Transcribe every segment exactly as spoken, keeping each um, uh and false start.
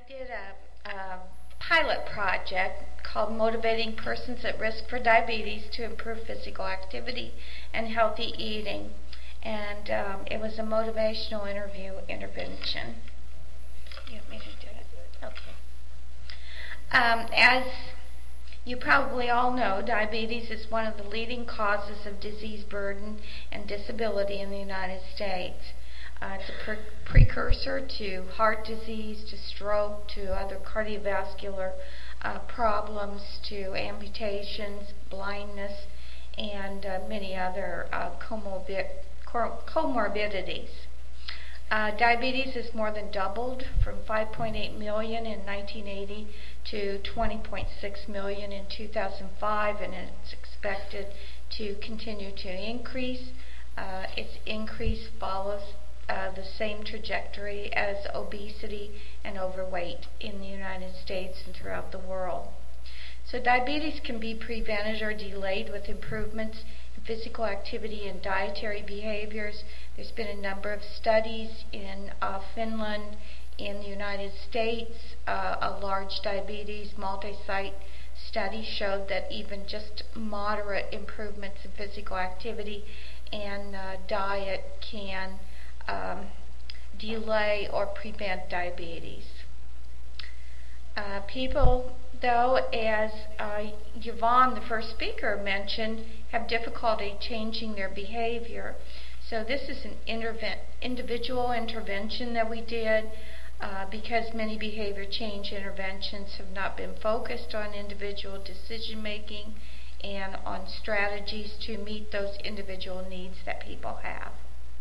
did a, a pilot project called Motivating Persons at Risk for Diabetes to Improve Physical Activity and Healthy Eating. And um, it was a motivational interview intervention. You want me to do it? Okay. Um, as you probably all know, diabetes is one of the leading causes of disease burden and disability in the United States. Uh, it's a pre- precursor to heart disease, to stroke, to other cardiovascular uh, problems, to amputations, blindness, and uh, many other uh, comorbid, comorbidities. Uh, diabetes has more than doubled from five point eight million in nineteen eighty to twenty point six million in two thousand five, and it's expected to continue to increase. Uh, its increase follows uh, the same trajectory as obesity and overweight in the United States and throughout the world. So diabetes can be prevented or delayed with improvements in physical activity and dietary behaviors. There's been a number of studies in uh, Finland, in the United States. Uh, a large diabetes multi-site study showed that even just moderate improvements in physical activity and uh, diet can um, delay or prevent diabetes. Uh, people, though, as uh, Yvonne, the first speaker, mentioned, have difficulty changing their behavior. So this is an interve- individual intervention that we did uh, because many behavior change interventions have not been focused on individual decision making and on strategies to meet those individual needs that people have.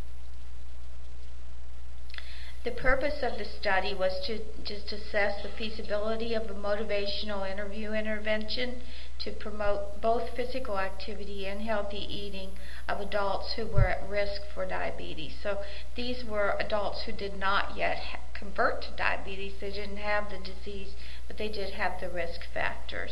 The purpose of the study was to just assess the feasibility of a motivational interview intervention to promote both physical activity and healthy eating of adults who were at risk for diabetes. So these were adults who did not yet ha- convert to diabetes. They didn't have the disease, but they did have the risk factors.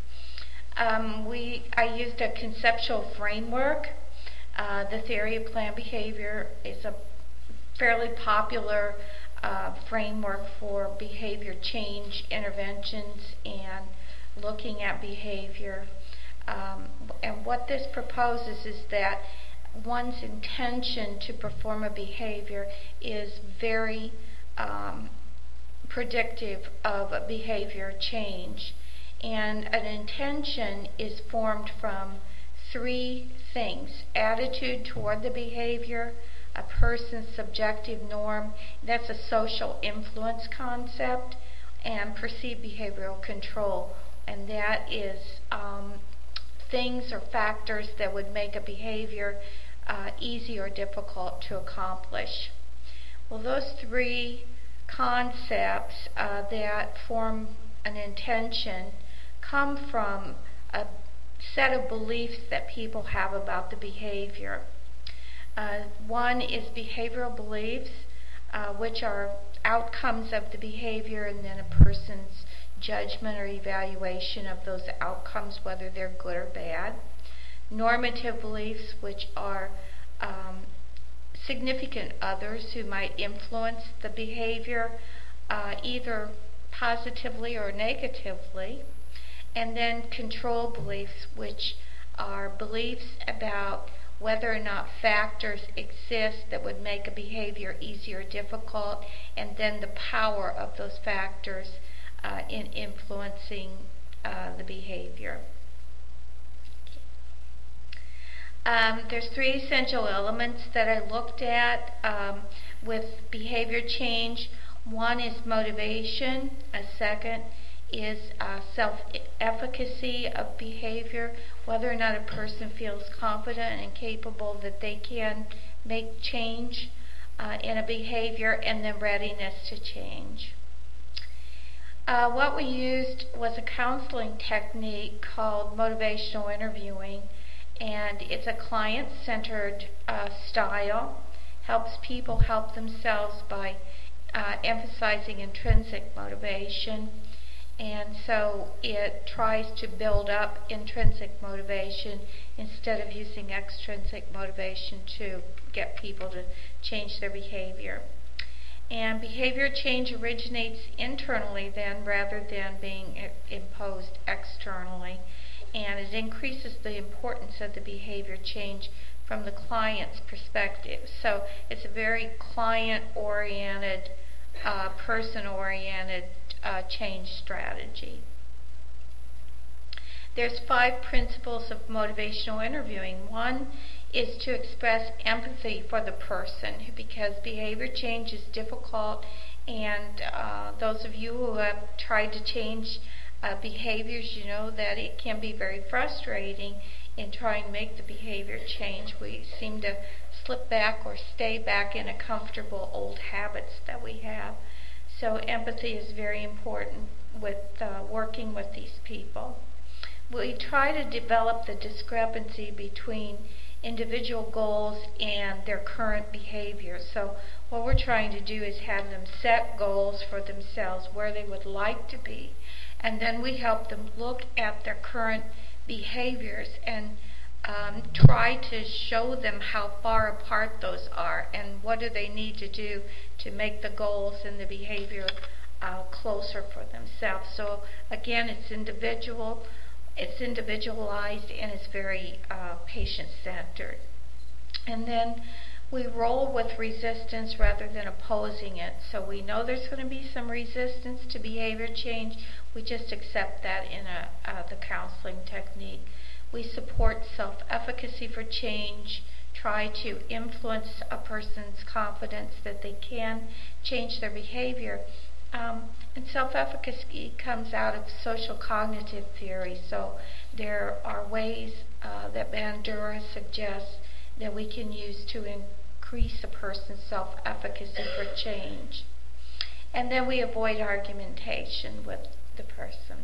Um, we I used a conceptual framework. Uh, the theory of planned behavior is a fairly popular uh, framework for behavior change interventions and looking at behavior. Um, and what this proposes is that one's intention to perform a behavior is very um, predictive of a behavior change. And an intention is formed from three things: attitude toward the behavior, a person's subjective norm, that's a social influence concept, and perceived behavioral control, and that is um, things or factors that would make a behavior uh, easy or difficult to accomplish. Well, those three concepts uh, that form an intention come from a set of beliefs that people have about the behavior. Uh, one is behavioral beliefs, uh, which are outcomes of the behavior, and then a person's judgment or evaluation of those outcomes, whether they're good or bad. Normative beliefs, which are um, significant others who might influence the behavior, uh, either positively or negatively. And then control beliefs, which are beliefs about whether or not factors exist that would make a behavior easy or difficult, and then the power of those factors uh, in influencing uh, the behavior. Um, there's three essential elements that I looked at um, with behavior change. One is motivation. A second is uh, self-efficacy of behavior, whether or not a person feels confident and capable that they can make change uh, in a behavior, and then readiness to change. Uh, what we used was a counseling technique called motivational interviewing, and it's a client-centered uh, style, helps people help themselves by uh, emphasizing intrinsic motivation. And so it tries to build up intrinsic motivation instead of using extrinsic motivation to get people to change their behavior. And behavior change originates internally then rather than being imposed externally. And it increases the importance of the behavior change from the client's perspective. So it's a very client-oriented, uh, person-oriented uh, change strategy. There's five principles of motivational interviewing. One is to express empathy for the person, because behavior change is difficult, and uh, those of you who have tried to change uh, behaviors, you know that it can be very frustrating in trying to make the behavior change. We seem to slip back or stay back in a comfortable old habits that we have. So empathy is very important with uh, working with these people. We try to develop the discrepancy between individual goals and their current behavior. So what we're trying to do is have them set goals for themselves where they would like to be, and then we help them look at their current behaviors and um, try to show them how far apart those are and what do they need to do to make the goals and the behavior uh, closer for themselves. So again, it's individual. It's individualized, and it's very uh, patient-centered. And then we roll with resistance rather than opposing it. So we know there's going to be some resistance to behavior change. We just accept that in a, uh, the counseling technique. We support self-efficacy for change, try to influence a person's confidence that they can change their behavior. Um, and self-efficacy comes out of social cognitive theory. So there are ways uh, that Bandura suggests that we can use to increase a person's self-efficacy for change. And then we avoid argumentation with the person.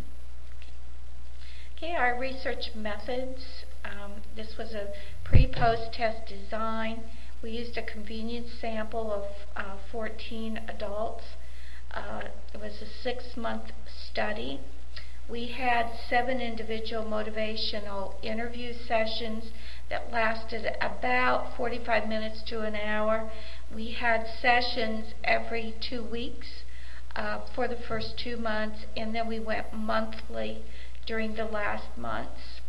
Okay, our research methods. Um, this was a pre-post test design. We used a convenience sample of uh, fourteen adults. Uh, it was a six-month study. We had seven individual motivational interview sessions that lasted about forty-five minutes to an hour. We had sessions every two weeks uh, for the first two months, and then we went monthly during the last months.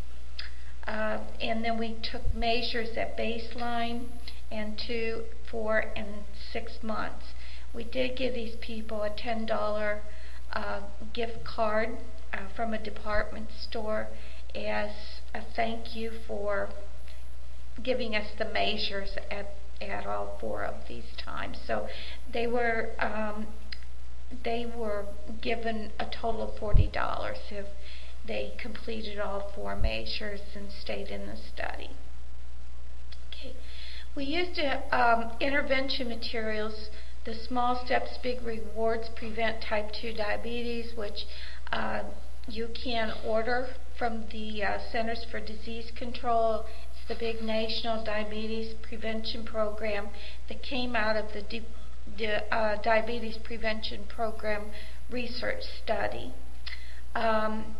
Uh, and then we took measures at baseline and two, four, and six months. We did give these people a ten dollar uh, gift card uh, from a department store as a thank you for giving us the measures at, at all four of these times. So they were um, they were given a total of forty dollars if they completed all four measures and stayed in the study. Okay, we used uh, um, intervention materials. The Small Steps, Big Rewards Prevent Type two Diabetes, which uh, you can order from the uh, Centers for Disease Control. It's the big national diabetes prevention program that came out of the di di uh, Diabetes Prevention Program research study. Um,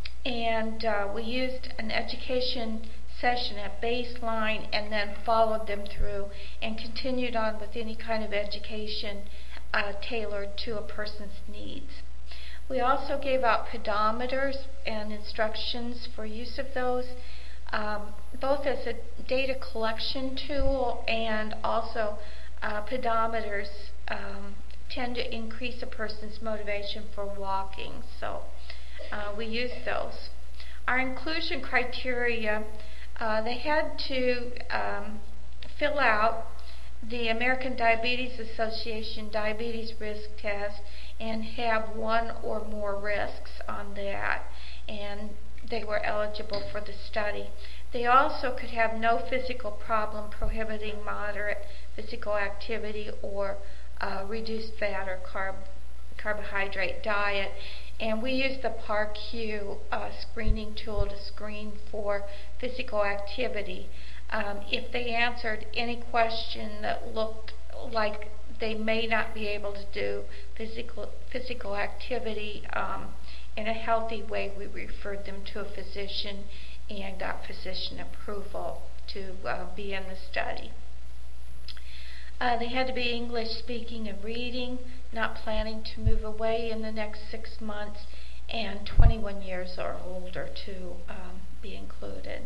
and uh, we used an education session at baseline and then followed them through and continued on with any kind of education uh, tailored to a person's needs. We also gave out pedometers and instructions for use of those, um, both as a data collection tool and also uh, pedometers um, tend to increase a person's motivation for walking, so uh, we use those. Our inclusion criteria, Uh, they had to um, fill out the American Diabetes Association diabetes risk test and have one or more risks on that, and they were eligible for the study. They also could have no physical problem prohibiting moderate physical activity or uh, reduced fat or carb carbohydrate diet. And we used the P A R Q uh, screening tool to screen for physical activity. Um, if they answered any question that looked like they may not be able to do physical physical activity um, in a healthy way, we referred them to a physician and got physician approval to uh, be in the study. Uh, they had to be English speaking and reading, not planning to move away in the next six months, and twenty-one years or older to um, be included.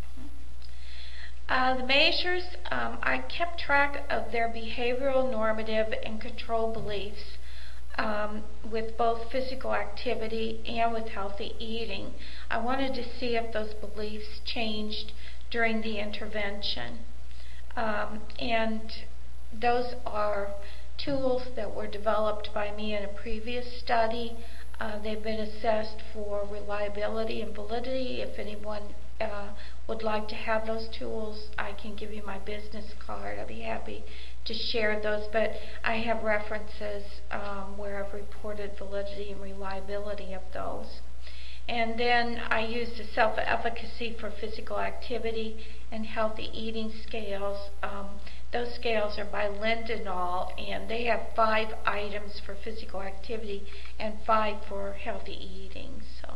Uh, the measures, um, I kept track of their behavioral, normative, and control beliefs um, with both physical activity and with healthy eating. I wanted to see if those beliefs changed during the intervention. Um, and those are tools that were developed by me in a previous study. Uh, they've been assessed for reliability and validity. If anyone uh, would like to have those tools, I can give you my business card. I'd be happy to share those, but I have references um, where I've reported validity and reliability of those. And then I used a self-efficacy for physical activity and healthy eating scales. Um, those scales are by Lindenau, and they have five items for physical activity and five for healthy eating. So,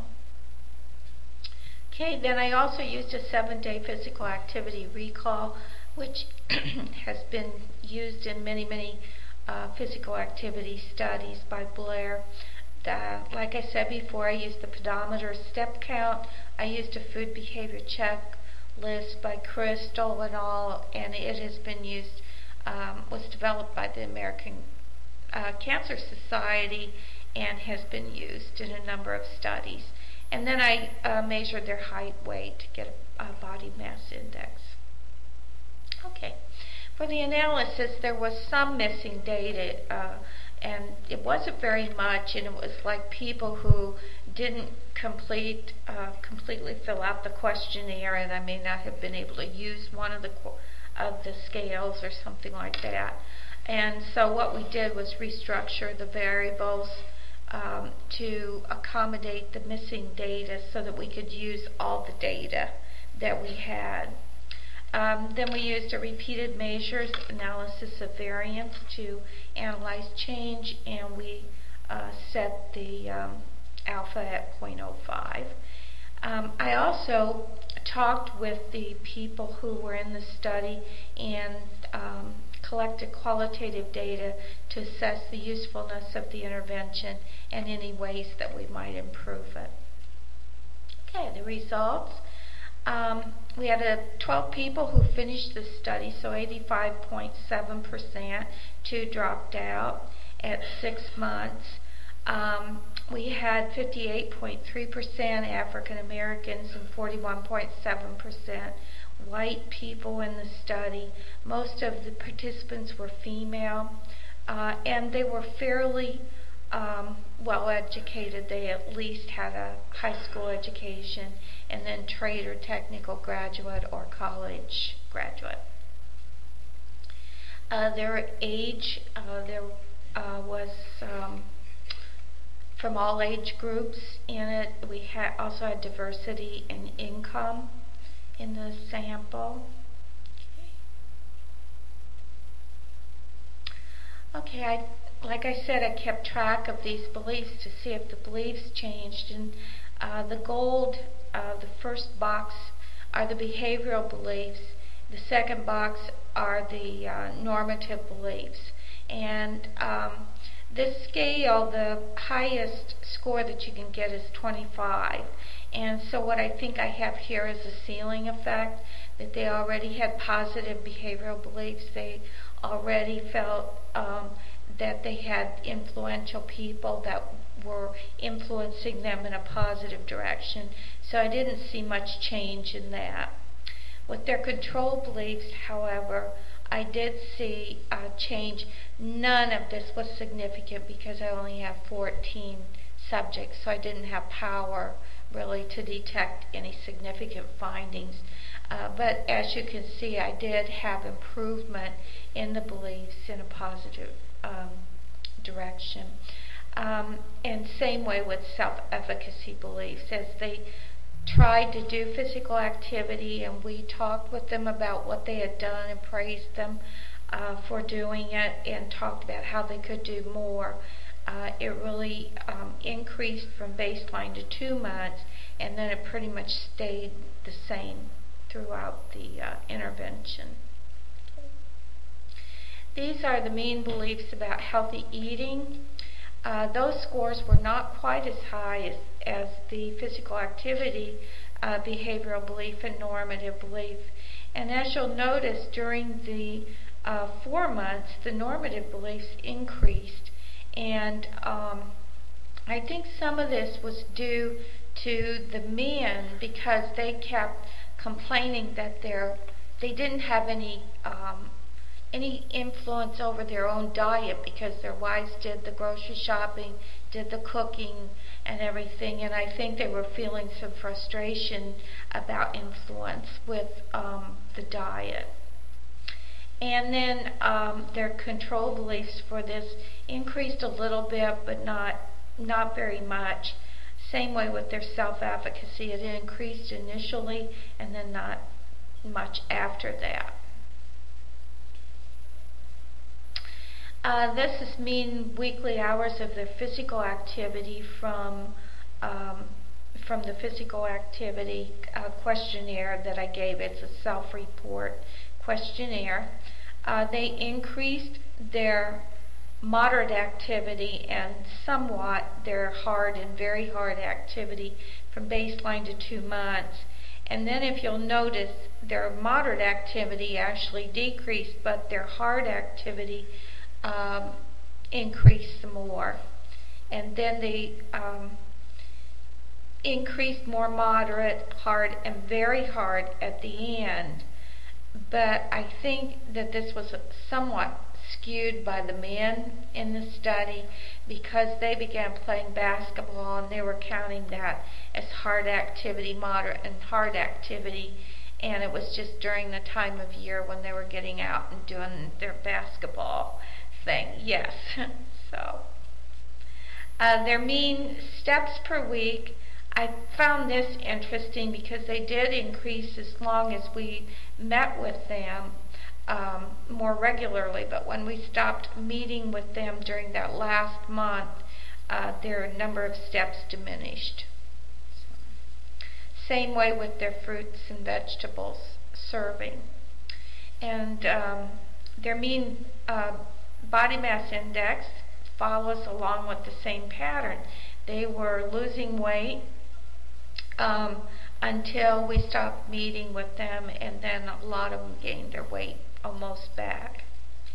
okay. Then I also used a seven-day physical activity recall, which has been used in many, many uh, physical activity studies by Blair. Uh, like I said before, I used the pedometer step count. I used a food behavior checklist by Crystal and all, and it has been used, um, was developed by the American uh, Cancer Society and has been used in a number of studies. And then I uh, measured their height, weight to get a, a body mass index. Okay. For the analysis, there was some missing data, uh, and it wasn't very much, and it was like people who didn't complete, uh, completely fill out the questionnaire, and I may not have been able to use one of the of the scales or something like that. And so what we did was restructure the variables um, to accommodate the missing data so that we could use all the data that we had. Um, then we used a repeated measures analysis of variance to analyze change, and we uh, set the um, alpha at zero point zero five. Um, I also talked with the people who were in the study and um, collected qualitative data to assess the usefulness of the intervention and any ways that we might improve it. Okay, the results. Um, we had uh, twelve people who finished the study, so eighty-five point seven percent. Two dropped out at six months. Um, we had fifty-eight point three percent African Americans and forty-one point seven percent white people in the study. Most of the participants were female, uh, and they were fairly um, well educated. They at least had a high school education, and then trade or technical graduate or college graduate. Uh, their age, uh, there uh, was um, from all age groups in it. We ha also had diversity in income in the sample. Okay, okay I, like I said, I kept track of these beliefs to see if the beliefs changed, and uh, the gold, uh, the first box are the behavioral beliefs, the second box are the uh, normative beliefs, and um, this scale, the highest score that you can get is twenty-five. And so what I think I have here is a ceiling effect, that they already had positive behavioral beliefs. They already felt um, that they had influential people that were influencing them in a positive direction. So I didn't see much change in that. With their control beliefs, however, I did see a change. None of this was significant because I only have fourteen subjects, so I didn't have power really to detect any significant findings. Uh, but as you can see, I did have improvement in the beliefs in a positive um, direction. Um, and same way with self-efficacy beliefs. As they tried to do physical activity and we talked with them about what they had done and praised them uh, for doing it and talked about how they could do more, uh, it really um, increased from baseline to two months, and then it pretty much stayed the same throughout the uh, intervention. these are the mean beliefs about healthy eating. Uh, those scores were not quite as high as, as the physical activity, uh, behavioral belief, and normative belief. And as you'll notice, during the uh, four months, the normative beliefs increased. And um, I think some of this was due to the men, because they kept complaining that they're, they didn't have any um, any influence over their own diet, because their wives did the grocery shopping, did the cooking and everything, and I think they were feeling some frustration about influence with um, the diet. And then um, their control beliefs for this increased a little bit, but not not very much. Same way with their self-efficacy. It increased initially and then not much after that. Uh, this is mean weekly hours of their physical activity from um, from the physical activity uh, questionnaire that I gave. It's a self-report questionnaire. Uh, they increased their moderate activity and somewhat their hard and very hard activity from baseline to two months. And then if you'll notice, their moderate activity actually decreased, but their hard activity um, increased some more. And then they um, increased more moderate, hard, and very hard at the end. But I think that this was somewhat skewed by the men in the study, because they began playing basketball and they were counting that as hard activity, moderate and hard activity, and it was just during the time of year when they were getting out and doing their basketball thing. Yes. So uh, their mean steps per week, I found this interesting because they did increase as long as we met with them um, more regularly, but when we stopped meeting with them during that last month, uh, their number of steps diminished. Same way with their fruits and vegetables serving. And um, their mean uh, body mass index follows along with the same pattern. They were losing weight um, until we stopped meeting with them, and then a lot of them gained their weight almost back.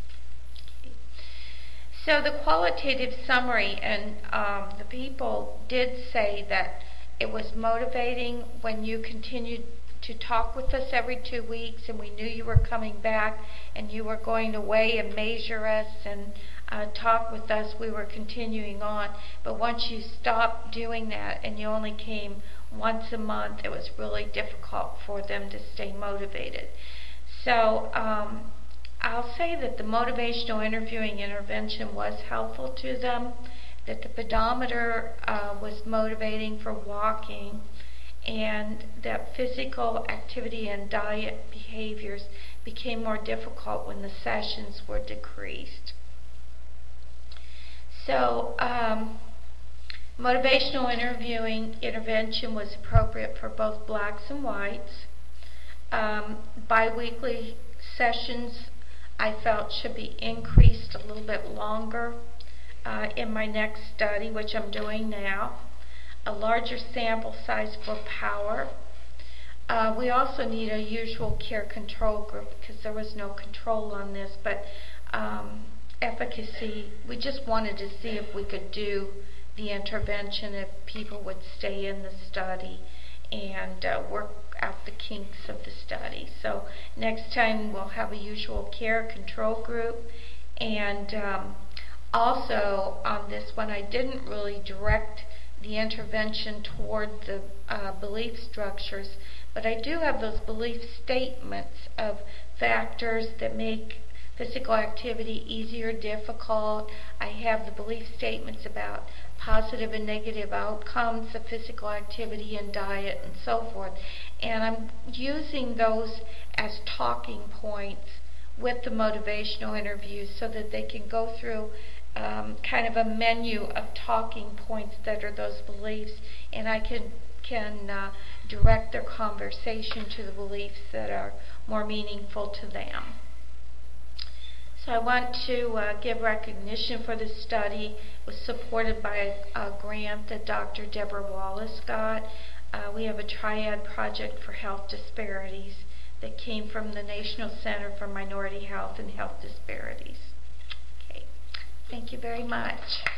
So the qualitative summary, and um, the people did say that it was motivating when you continued to talk with us every two weeks and we knew you were coming back and you were going to weigh and measure us and uh, talk with us, we were continuing on. But once you stopped doing that and you only came once a month, it was really difficult for them to stay motivated. So um, I'll say that the motivational interviewing intervention was helpful to them, that the pedometer uh, was motivating for walking, and that physical activity and diet behaviors became more difficult when the sessions were decreased. So um, motivational interviewing intervention was appropriate for both blacks and whites. Um, biweekly sessions I felt should be increased a little bit longer uh, in my next study, which I'm doing now. A larger sample size for power. Uh, we also need a usual care control group because there was no control on this, but um, efficacy, we just wanted to see if we could do the intervention, if people would stay in the study and uh, work out the kinks of the study. So next time we'll have a usual care control group. And um, also on this one, I didn't really direct the intervention toward the uh, belief structures, but I do have those belief statements of factors that make physical activity easier, difficult. I have the belief statements about positive and negative outcomes of physical activity and diet and so forth. And I'm using those as talking points with the motivational interviews so that they can go through um, kind of a menu of talking points that are those beliefs, and I can, can uh, direct their conversation to the beliefs that are more meaningful to them. So I want to uh, give recognition for this study. It was supported by a, a grant that Doctor Deborah Wallace got. Uh, we have a triad project for health disparities that came from the National Center for Minority Health and Health Disparities. Okay, thank you very much.